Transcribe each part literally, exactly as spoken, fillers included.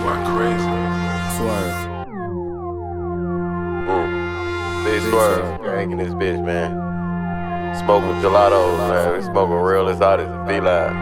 Boy, crazy. Swerve. Mm. Big Swerve, gang in this bitch, man. Smoking gelatos, man. We smoking real as hot as a feline.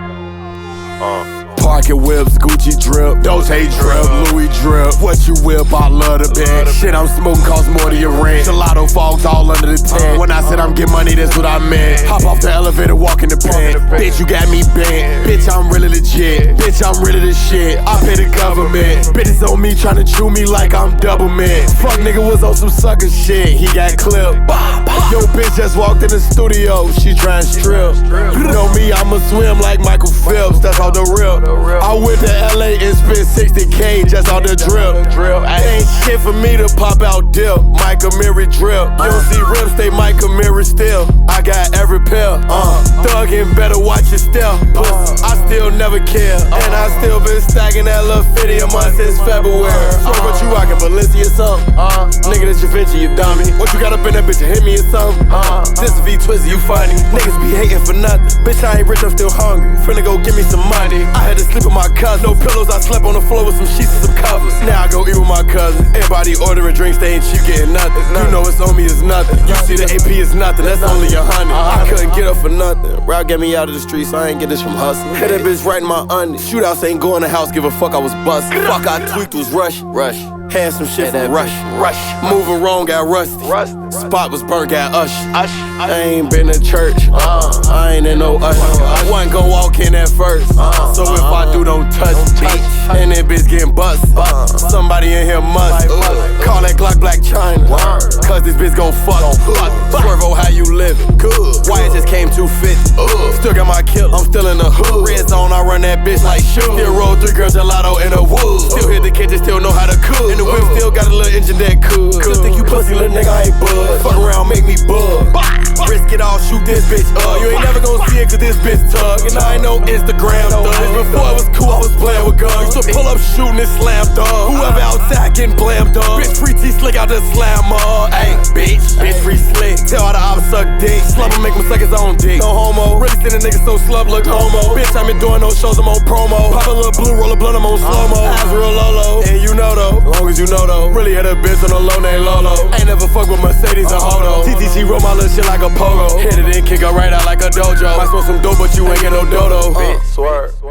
Uh. Parking whips, Gucci drip, Dolce drip, Louis drip. What you whip, I love the bag. Shit I'm smoking costs more than your rent. Gelato fogs all under the tent. When I said I'm getting money, that's what I meant. Hop off the elevator, walk in the pen. Bitch, you got me bent. Bitch, I'm really legit. Bitch, I'm really the shit. I pay the government. Bitches on me tryna chew me like I'm double mint. Fuck nigga was on some sucker shit. He got clipped. Yo, bitch just walked in the studio. She tryna strip. You know me, I'ma swim like Michael Phelps. That's all the real. I went to L A and spent sixty K just on the drip. Ain't shit for me to pop out dip. Micah Mirror drip. You don't see rims, they Micah Mirror still. I got every pill. Uh, thuggin', better watch your step. Puss, I still never care. And I still been stacking that little fifty a month since February. So what you rockin', Valencia or something? Uh, nigga, that's your venture, you dummy. What you got up in that bitch, you hit me or something? Uh, this is V Twizzy, you funny. Niggas be hating for nothing. Bitch, I ain't rich, I'm still hungry. Finna go give me some money. I had to sleep with my cousin. No pillows, I slept on the floor with some sheets and some covers. Now I go eat with my cousin. Everybody ordering drinks, they ain't cheap, getting nothing. You know it's on me, it's nothing. You see the A P is nothing, that's only a hundred. I couldn't get up for nothing. Rap get me out of the streets, so I ain't get this from hustling. Hit that bitch right in my onion. Shootouts ain't go in the house, give a fuck, I was busted. Fuck, I tweaked was rush. Rush. Had some shit from Rush. Rush. Moving wrong, got rusty. Rusty. Spot was burnt, got ush. Ush. I ain't been to church. Uh, I ain't in no ush. Wasn't gon' walk in at first. Uh, so if I do, don't touch. Bitch. And that bitch getting bust. Uh, somebody in here must. Uh, call that Glock Black China. Cause this bitch gon' fuck. Swervo, how you living? Good. Why it just came two fifty? Still got my killer. I'm still in the hood. Red zone, I run that bitch like shoes. Still roll three girls gelato in the woods. Still hit the kitchen, still know how to cook. And the whip still got a little engine that could. Still think you pussy, little nigga, I ain't bud. Fuck around, make me bug. Risk it all, shoot this bitch up. You ain't never gon' see it cause this bitch tug. And I ain't no Instagram thug. Before it was cool, I was playing with guns. Used to pull up shooting and slam dog. Whoever outside getting blammed dog. Bitch free T slick out the slammer. Ayy, bitch, bitch free slick. Tell all the ops suck dick. Slumber make him suck his own dick. No homo. Really seen a nigga so slub look homo. Bitch, I been doing no shows, I'm on promo. Pop a little blue, roll a blunt, I'm on slow mo. Eyes real Lolo. And you know though, long as you know though. Really had a bitch on a low name Lolo. Ain't never fuck with Mercedes or Hodo. T T C roll my little shit like a pogo. Hit it in, kick her right out like a dojo. Might smoke some dope, but you ain't get no dodo. Bitch, swerve.